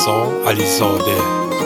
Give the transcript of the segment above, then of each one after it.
رضا علیزاده.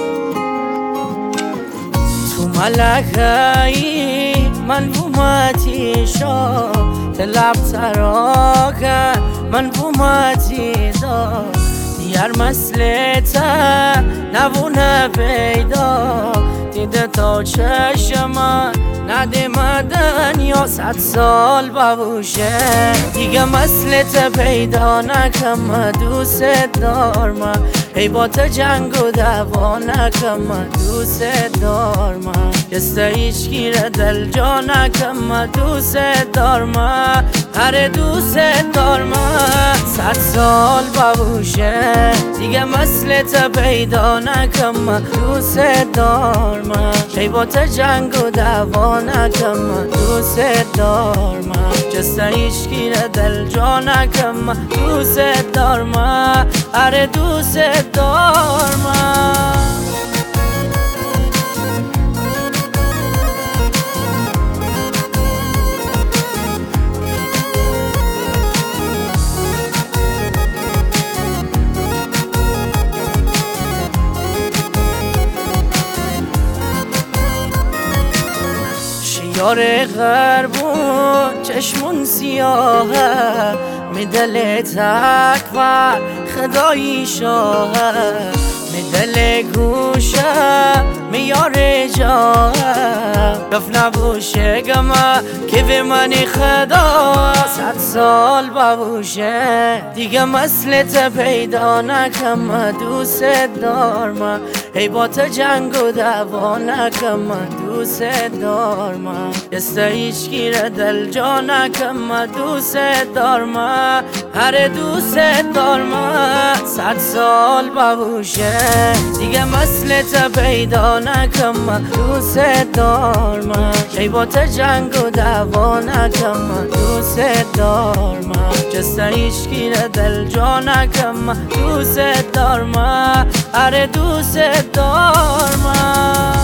تو ملکایی من بومتی شا تلعب تراكا من بومتی دا دیار مسلتا نبونه پیدا دیده تا چشم ندیمدن یا 100 سال ببوشه دیگه مسلت پیدا نکم دوست دارم ای با تو جنگ و دعوا نکم دوست دارم دسته ایچکی را دل جا نکم دوست دارم هر دوست دارم 100 سال ببوشه دیگه مسلت پیدا نکم دوست دارم ای با تو جنگ و دعوا نکم دوست دارم جسته ایچکی را دل جا نکم دوست دارم هر دوست دارم. شیار غربون چشمون سیاهه می دل تکبر خدایی شاهه می دل گوشه میار جاهه گفت نبوشه گمه که به منی خدا 100 سال ببوشه دیگه مسلت پیدا نکم دوست دارم ای با تو جنگ و دعوا نکم دوست دارم دسته ایچکی را دل جا نکم دوست دارم هر دوست دارم 100 سال ببوشه دیگه مسلت پیدا نکم دوست دارم ای با تو جنگ و دعوا نکم دوست دارم جسته ایچکی را دل جا نکم دوست دارم هر دوست دارم.